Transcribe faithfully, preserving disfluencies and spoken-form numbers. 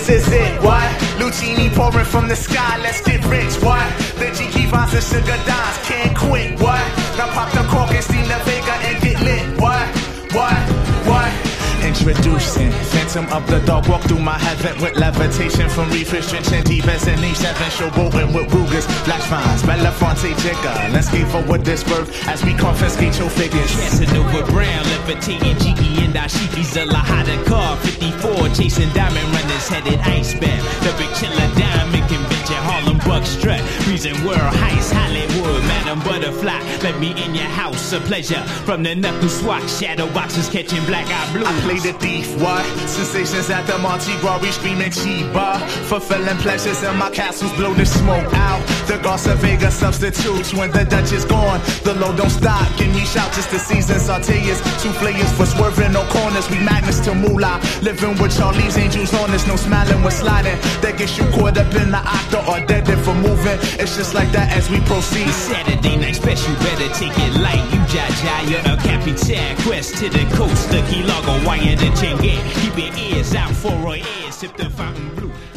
this is it, what? Lucini pouring from the sky, let's get rich, what? The Jiki Vines and Sugar Dimes, can't quit, what? Now pop the cork and steam the Vega and get lit, what? What? What? Introducing Phantom of the Dog, walk through my heaven with levitation from Reefers, Trenching Deep as an E seven, showboating with Rugers, Black Vines, Belafonte Jigger. Let's give for what this birth as we confiscate your figures. Casanova Brown, levitating G E and Ashiki's a Lahada car, fifty-four, chasing diamond runners, headed icebound. The big chiller diamond convention, Harlem Buck strut, reason world heist, Hollywood, Madam Butterfly. Let me in your house, a pleasure. From the knuckle swatch, shadow boxes catching black eye blues. I play the thief, what? Sensations at the Monte Gras, screaming Chiba. Fulfilling pleasures in my castles, blow the smoke out. The Garza Vega substitutes when the Dutch is gone. The low don't stop, give me shout just the season sauteers. Two flayers for swerving, no corners. We magnets to moolah. Living with Charlie's angels on us, no smiling when sliding. That gets you caught up in the octa or dead for moving. It's just like that as we proceed. Saturday night special, better take it light. You jaja, you're a capitan. Quest to the coast, the key logo, wire the chingue. Keep your ears out for our ears, sip the fountain blue.